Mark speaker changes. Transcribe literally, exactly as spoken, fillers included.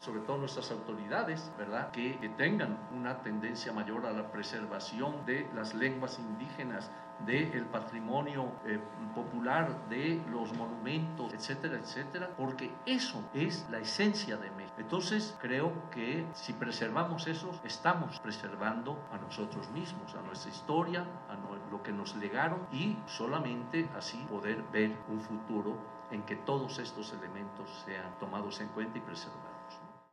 Speaker 1: sobre todo nuestras autoridades, ¿verdad?, que, que tengan una tendencia mayor a la preservación de las lenguas indígenas, del patrimonio eh, popular, de los monumentos, etcétera, etcétera, porque eso es la esencia de México. Entonces, creo que si preservamos eso, estamos preservando a nosotros mismos, a nuestra historia, a no, lo que nos legaron, y solamente así poder ver un futuro en que todos estos elementos sean tomados en cuenta y preservados.